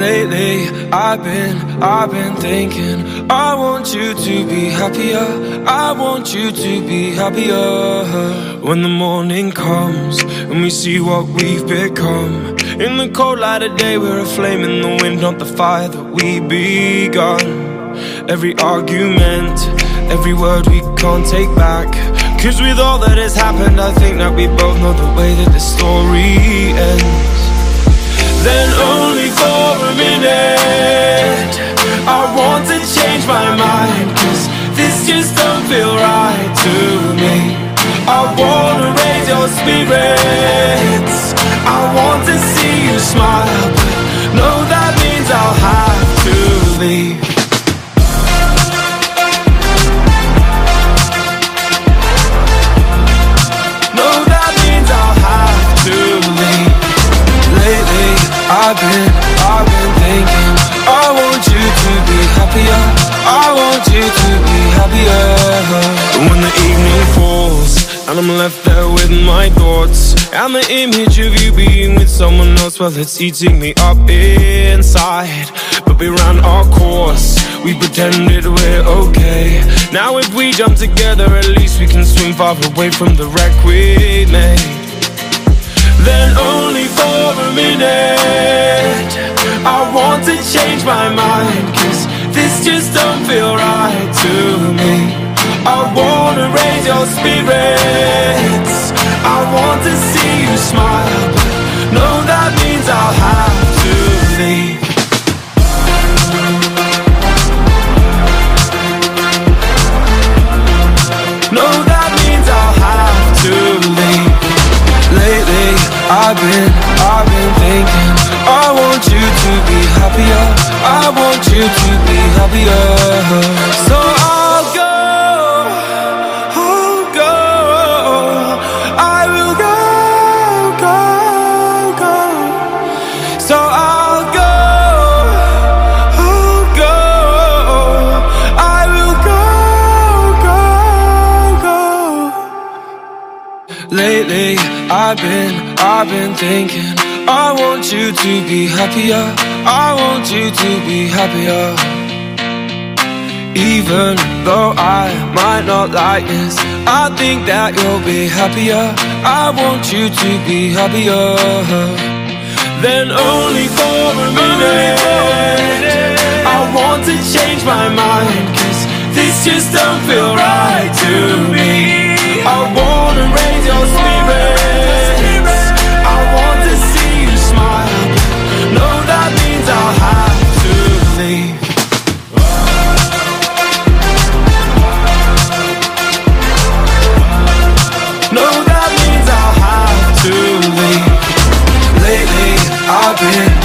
Lately, I've been thinking, I want you to be happier, I want you to be happier. When the morning comes and we see what we've become, in the cold light of day we're a flame in the wind, not the fire that we begun. Every argument, every word we can't take back, 'cause with all that has happened I think that we both know the way that the story ends. Then only for a minute I want to change my mind, 'cause this just don't feel right to me. I wanna raise your spirits, I want to see you smile, but no, that means I'll have to leave. No, that means I'll have to leave. Lately, I've been thinking, I want you to be happier, I want you to be happier. When the evening falls and I'm left there with my thoughts, and the image of you being with someone else, well, it's eating me up inside. But we ran our course, we pretended we're okay. Now if we jump together, at least we can swim far away from the wreck we made. Then only for a minute I want to change my mind, 'cause this just don't feel right to me. I wanna raise your spirits, I want to see you smile, but no, that means I'll have to leave. No, that means I'll have to leave. Lately, I've been thinking, I want you to be happier, I want you to be happier. So I'll go, I will go. So I'll go, I will go. Lately, I've been thinking, I want you to be happier, I want you to be happier. Even though I might not like this, I think that you'll be happier, I want you to be happier. Then only for a minute I want to change my mind, 'cause this just don't feel right to me. I wanna raise your spirits, I want to see you smile, no, that means I'll have to leave. No, that means I'll have to leave. Lately, I've been